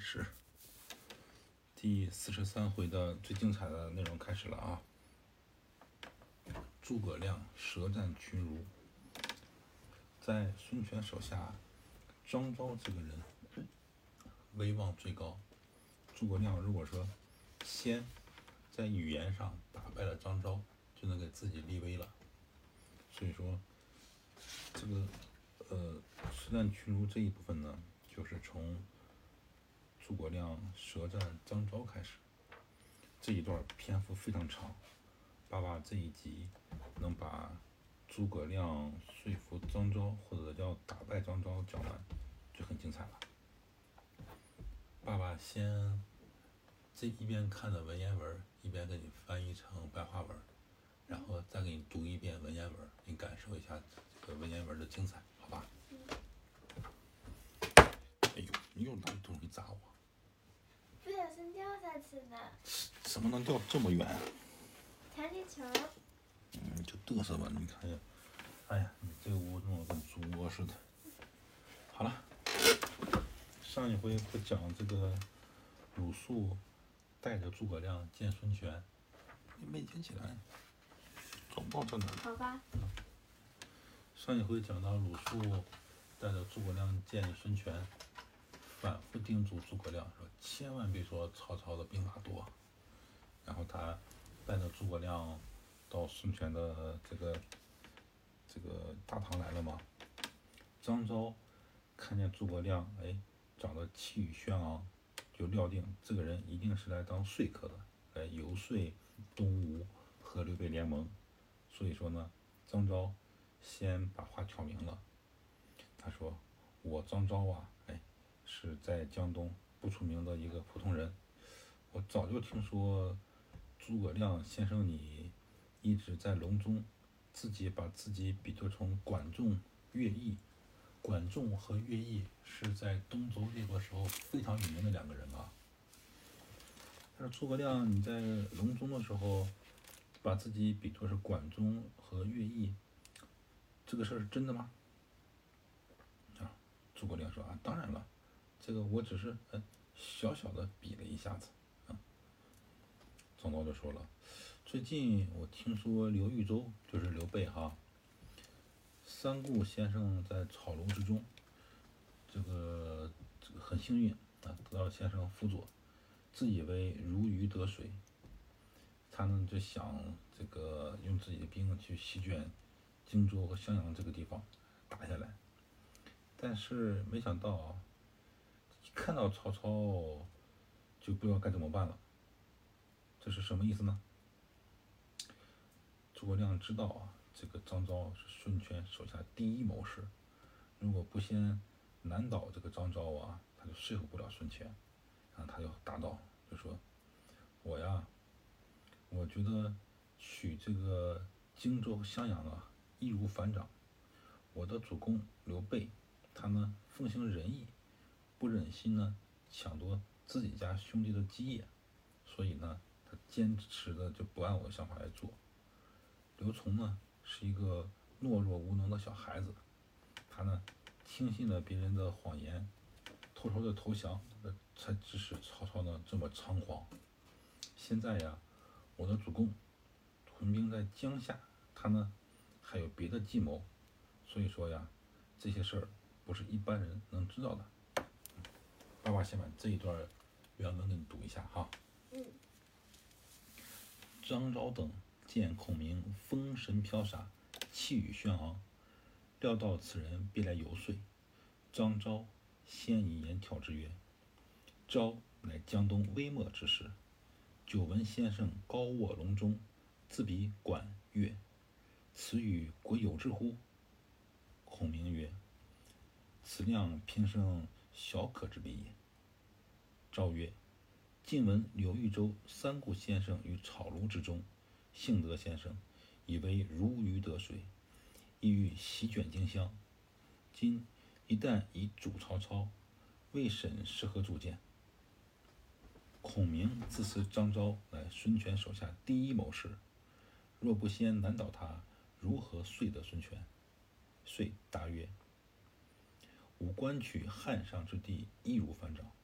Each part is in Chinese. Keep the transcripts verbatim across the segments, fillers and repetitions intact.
史第四十三回的最精彩的内容开始了啊！诸葛亮舌战群儒，在孙权手下，张昭这个人威望最高。诸葛亮如果说先在语言上打败了张昭，就能给自己立威了。所以说，这个呃舌战群儒这一部分呢，就是从诸葛亮舌战张昭开始。这一段篇幅非常长，爸爸这一集能把诸葛亮说服张昭，或者叫打败张昭讲完，就很精彩了。爸爸先这一边看着文言文，一边给你翻译成白话文，然后再给你读一遍文言文，你感受一下这个文言文的精彩，好吧？哎呦，你又拿东西砸我！ 不小心掉下去的。 怎么能掉这么远啊？ 弹力球。 嗯，就嘚瑟吧，你看呀，哎呀，你这个屋弄得跟猪窝似的。好了，上一回不讲这个鲁肃带着诸葛亮见孙权，你没听起来，找不到这哪。 好吧。 上一回讲到鲁肃带着诸葛亮见孙权，反复叮嘱诸葛亮说，千万别说曹操的兵马多。然后他带着诸葛亮到孙权的这个这个大堂来了嘛。张昭看见诸葛亮，哎，长得气宇轩昂，就料定这个人一定是来当说客的，来游说东吴和刘备联盟。所以说呢，张昭先把话挑明了。他说：“我张昭啊，哎，是在江东不出名的一个普通人。我早就听说诸葛亮先生你一直在隆中，自己把自己比作成管仲、乐毅。管仲和乐毅是在东周列国时候非常有名的两个人啊。但是诸葛亮你在隆中的时候，把自己比作是管仲和乐毅，这个事儿是真的吗？”啊，诸葛亮说啊，当然了，这个我只是呃小小的比了一下子。啊，张昭就说了，最近我听说刘豫州就是刘备哈，三顾先生在草庐之中，这个这个很幸运啊，得到先生辅佐，自以为如鱼得水。他呢就想这个用自己的兵去席卷荆州和襄阳这个地方，打下来。但是没想到啊，一看到曹操就不知道该怎么办了。这是什么意思呢？诸葛亮知道啊，这个张昭是孙权手下第一谋士，如果不先难倒这个张昭啊，他就说服不了孙权。然后他就答道，就说：“我呀，我觉得取这个荆州和襄阳啊，易如反掌。我的主公刘备，他呢奉行仁义，不忍心呢抢夺自己家兄弟的基业，所以呢，他坚持的就不按我的想法来做。刘琮呢是一个懦弱无能的小孩子，他呢听信了别人的谎言，偷偷的投降，才致使曹操呢这么猖狂。现在呀，我的主公屯兵在江夏，他呢还有别的计谋，所以说呀，这些事儿不是一般人能知道的。”爸爸先把这一段原文给你读一下哈。 嗯。 张昭等见孔明风神飘洒，气宇轩昂，料到此人必来游说。张昭先以言挑之曰：“昭乃江东微末之士，久闻先生高卧隆中，自比管乐，此与国有之乎？”孔明曰：“此亮平生小可之比也。”昭曰：“近闻刘豫州三顾先生于草庐之中，幸得先生，以为如鱼得水，意欲席卷荆襄。今一旦以主曹操，未审是何主见？”孔明自持张昭乃孙权手下第一谋士，若不先难倒他，如何说得孙权？遂答曰：“吾观取汉上之地，易如反掌。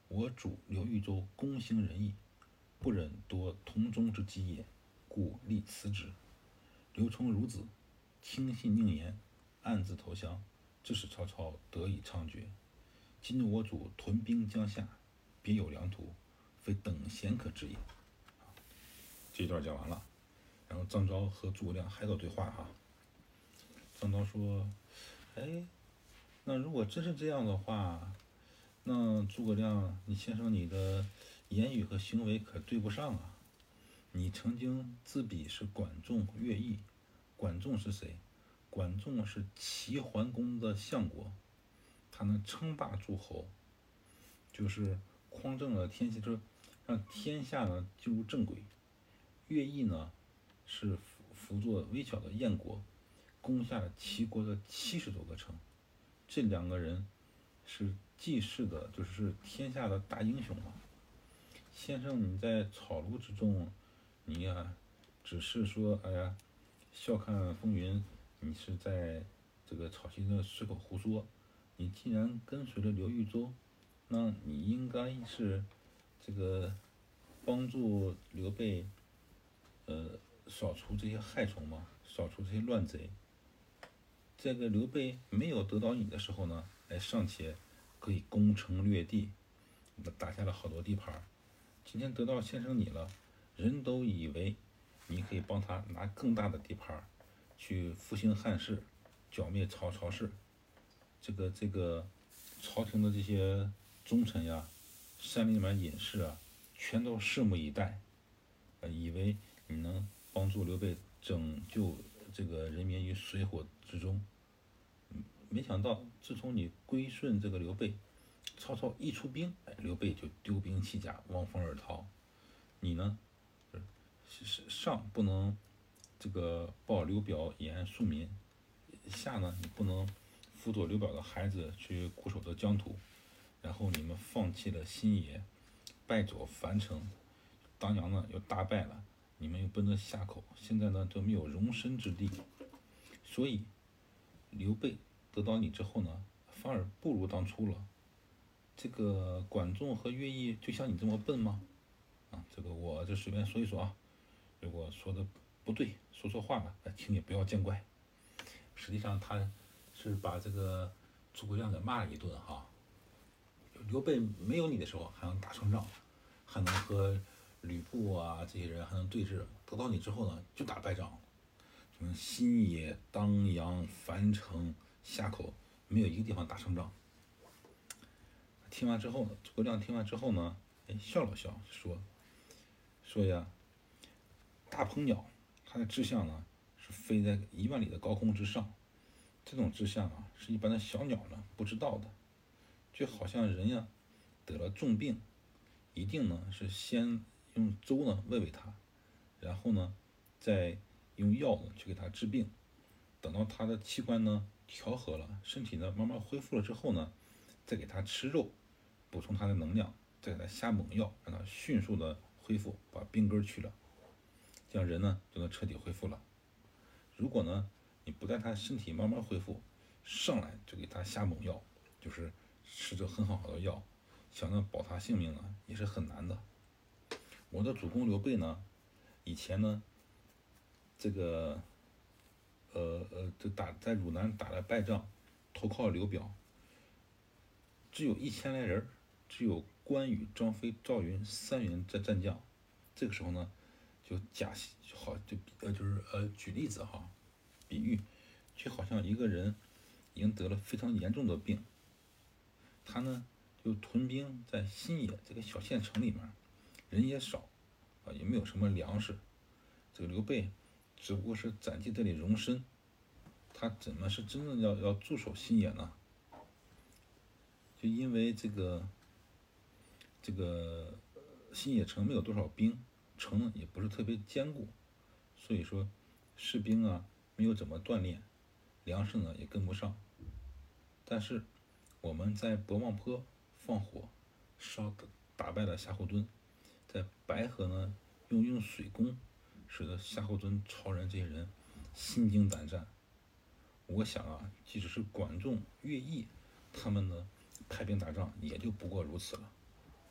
我主刘豫州公行仁义，不忍夺同宗之基业，故立辞之。刘崇孺子听信佞言，暗自投降，致使曹操得以猖獗。今日我主屯兵江夏，别有良图，非等闲可治也。这一段讲完了，然后张昭和诸葛亮还有对话哈。张昭说：“哎，那如果真是这样的话，那诸葛亮，你先生你的言语和行为可对不上啊！你曾经自比是管仲、乐毅，管仲是谁？管仲是齐桓公的相国，他能称霸诸侯，就是匡正了天下，就是让天下呢进入正轨。乐毅呢是辅佐微小的燕国，攻下了齐国的七十多个城。这两个人是济世的，就是天下的大英雄嘛。先生你在草庐之中，你呀只是说哎呀笑看风云，你是在这个草席的随口胡说。你既然跟随了刘豫州，那你应该是这个帮助刘备呃扫除这些害虫嘛，扫除这些乱贼。这个刘备没有得到你的时候呢，哎尚且可以攻城略地，打下了好多地盘。今天得到先生你了，人都以为你可以帮他拿更大的地盘，去复兴汉室，剿灭曹操氏。这个这个朝廷的这些忠臣呀、山里面隐士啊，全都拭目以待，呃，以为你能帮助刘备拯救这个人民于水火之中。没想到，自从你归顺这个刘备，曹操一出兵，哎，刘备就丢兵弃甲，望风而逃。你呢，是上不能这个报刘表以安庶民，下呢你不能辅佐刘表的孩子去固守的疆土，然后你们放弃了新野，败走樊城，当阳呢又大败了，你们又奔着夏口，现在呢都没有容身之地。所以刘备得到你之后呢，反而不如当初了。这个管仲和乐毅就像你这么笨吗？啊，这个我就随便说一说啊，如果说的不对，说错话了，请你不要见怪。实际上他是把这个诸葛亮给骂了一顿哈。刘备没有你的时候还能打胜仗，还能和吕布啊这些人还能对峙，得到你之后呢就打败仗。什么新野、当阳、樊城、夏口，没有一个地方打胜仗。听完之后呢，诸葛亮听完之后呢，哎笑了笑，说说呀，大鹏鸟它的志向呢是飞在一万里的高空之上，这种志向啊是一般的小鸟呢不知道的。就好像人呀得了重病，一定呢是先用粥呢喂喂它，然后呢再用药呢去给它治病，等到它的器官呢调和了，身体呢慢慢恢复了之后呢，再给它吃肉，补充它的能量，再给它下猛药，让它迅速的恢复，把病根去了，这样人呢就能彻底恢复了。如果呢你不带它身体慢慢恢复，上来就给它下猛药，就是吃着很好的药，想要保他性命呢也是很难的。我的主公刘备呢，以前呢这个呃呃，就打在汝南打了败仗，投靠刘表，只有一千来人，只有关羽、张飞、赵云三员战战将。这个时候呢，就假好就呃就是呃举例子哈，比喻，就好像一个人已经得了非常严重的病，他呢就屯兵在新野这个小县城里面，人也少啊，也没有什么粮食。这个刘备只不过是暂借这里容身，他怎么是真正要要驻守新野呢？就因为这个这个新野城没有多少兵，城呢也不是特别坚固，所以说士兵啊没有怎么锻炼，粮食呢也跟不上。但是我们在博望坡放火烧打败了夏侯惇，在白河呢用用水攻，使得夏侯惇、曹仁这些人心惊胆战。我想啊，即使是管仲、乐毅，他们呢派兵打仗也就不过如此了。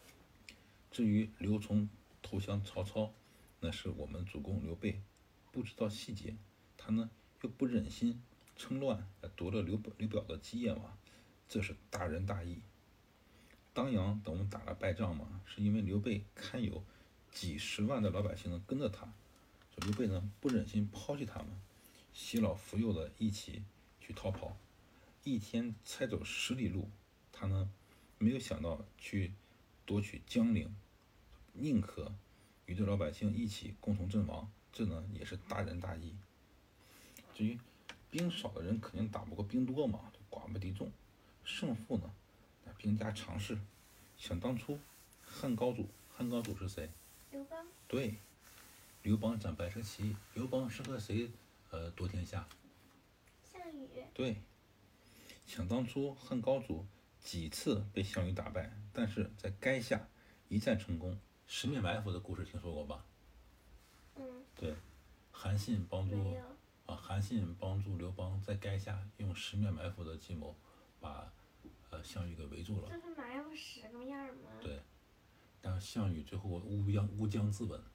至于刘琮投降曹操，那是我们主公刘备不知道细节，他呢又不忍心趁乱夺了刘刘表的基业嘛，这是大仁大义。当阳等我们打了败仗嘛，是因为刘备看有几十万的老百姓跟着他，刘备呢不忍心抛弃他们，携老扶幼的一起去逃跑，一天才走十里路，他呢没有想到去夺取江陵，宁可与这老百姓一起共同阵亡，这呢也是大仁大义。至于兵少的人肯定打不过兵多嘛，寡不敌众，胜负呢兵家常事。想当初汉高祖，汉高祖是谁？ 刘邦。 对，刘邦斩白蛇旗，刘邦是和谁呃夺天下？ 项羽。 对，想当初汉高祖几次被项羽打败，但是在垓下一战成功。十面埋伏的故事听说过吧？ 嗯。 对，韩信帮助没有。 啊，韩信帮助刘邦在垓下用十面埋伏的计谋把呃项羽给围住了。 这是埋伏十个面吗？ 对，但是项羽最后乌江乌江自刎。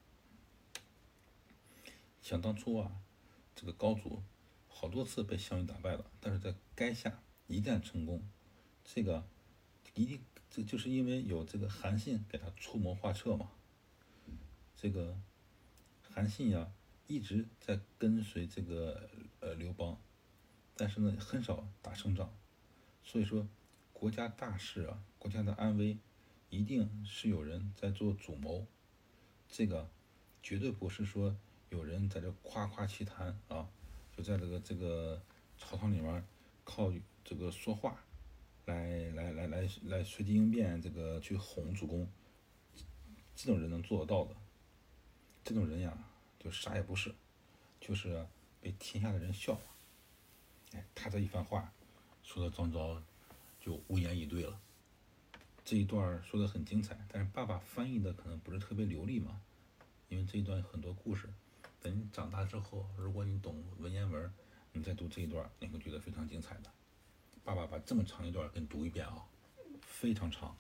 想当初啊，这个高祖好多次被项羽打败了，但是在垓下一战成功，这个一定这就是因为有这个韩信给他出谋划策嘛。这个韩信呀、啊，一直在跟随这个呃刘邦，但是呢很少打胜仗，所以说国家大事啊，国家的安危，一定是有人在做主谋，这个绝对不是说有人在这夸夸其谈啊，就在这个这个朝堂里面靠这个说话来来来来来随机应变，这个去哄主公，这种人能做得到的，这种人呀就啥也不是，就是被天下的人笑话。哎，他这一番话说的张昭就无言以对了。这一段说的很精彩，但是爸爸翻译的可能不是特别流利嘛，因为这一段有很多故事。等你长大之后，如果你懂文言文，你再读这一段，你会觉得非常精彩的。爸爸把这么长一段给你读一遍啊，非常长。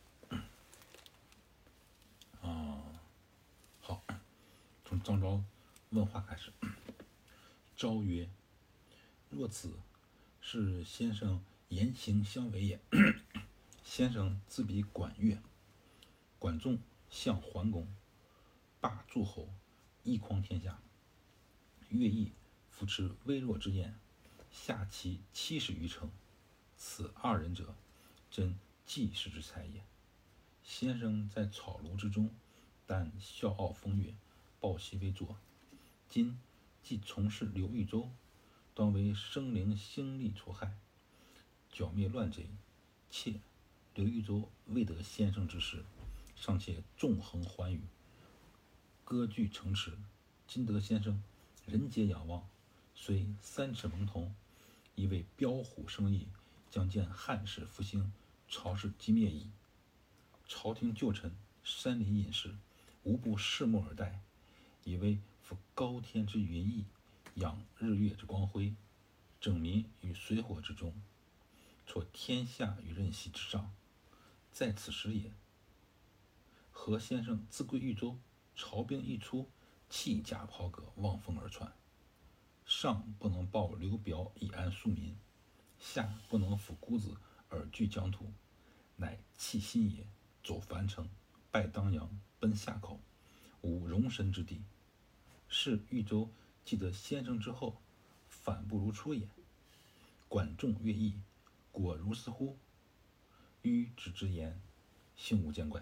啊，好，从张昭问话开始。昭曰：“若此，是先生言行相违也。先生自比管乐，管仲相桓公，霸诸侯，一匡天下。乐毅扶持微弱之燕，下其七十余城。此二人者，真济世之才也。先生在草庐之中，但笑傲风月，抱膝为坐。今既从事刘豫州，当为生灵兴利除害，剿灭乱贼。妾刘豫州未得先生之事，尚且纵横寰宇，割据城池。今得先生，人皆仰望，虽三尺蒙头，亦为标虎生翼，将见汉室复兴，朝氏即灭矣。朝廷旧臣，山林隐士，无不拭目而待，以为服高天之云翳，仰日月之光辉，整民于水火之中，挫天下于任隙之上。在此时也，何先生自归豫州，朝兵一出，弃甲袍革，望风而窜。上不能报刘表以安庶民，下不能抚孤子而据疆土，乃弃心也。走樊城，拜当阳，奔夏口，无容身之地。是豫州既得先生之后，反不如初也。管仲、乐毅，果如斯乎？迂之之言，幸无见怪。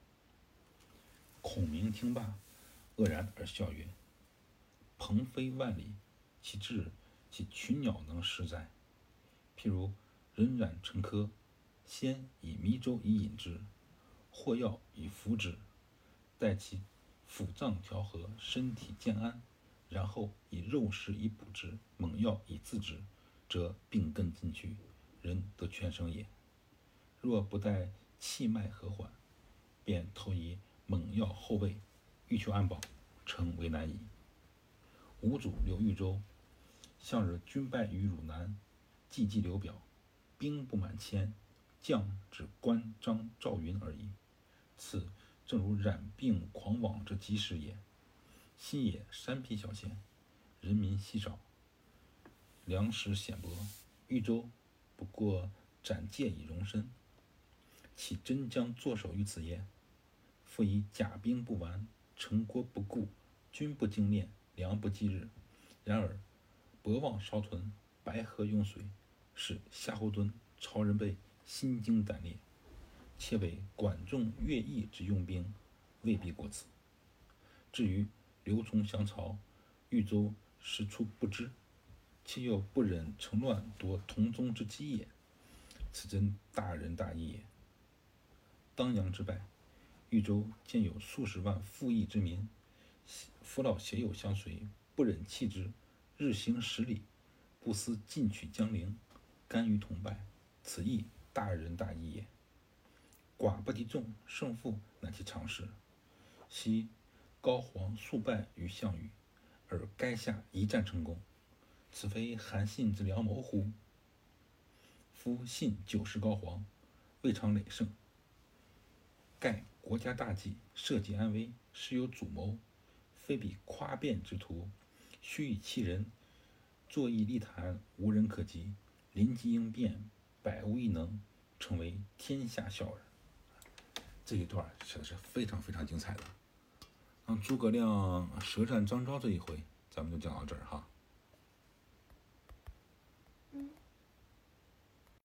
孔明听罢，愕然而笑曰：“鹏飞万里，其志其群鸟能食哉？譬如人染成疴，先以迷粥以饮之，或药以服之，待其腑脏调和，身体健安，然后以肉食以补之，猛药以自之，则病根尽去，人得全生也。若不待气脉和缓，便投以猛药后卫，欲求安保，诚为难矣。吴主刘豫州，向日军败于汝南，既击刘表，兵不满千，将只关张赵云而已。此正如染病狂妄之及时也。昔也山僻小县，人民稀少，粮食鲜薄，豫州不过斩介以容身，岂真将坐守于此耶？复以甲兵不完，城郭不固，军不精练，粮不济日。然而博望稍屯，白河用水，使夏侯惇、曹仁备心惊胆裂，且为管仲、乐毅之用兵，未必过此。至于刘琮降曹，豫州实出不知，其又不忍乘乱夺同宗之基也，此真大仁大义也。当阳之败，豫州见有数十万富义之民，父老携友相随，不忍弃之，日行十里，不思进取江陵，甘于同败，此亦大仁大义也。寡不敌众，胜负乃其常事。昔高皇速败于项羽，而垓下一战成功，此非韩信之良谋乎？夫信久视高皇，未尝累胜。盖国家大计，社稷安危，实有主谋，非彼夸辩之徒，虚以欺人，坐议立谈，无人可及，临机应变，百无一能，成为天下笑耳。这一段写的是非常非常精彩的。那诸葛亮舌战张昭这一回，咱们就讲到这儿哈。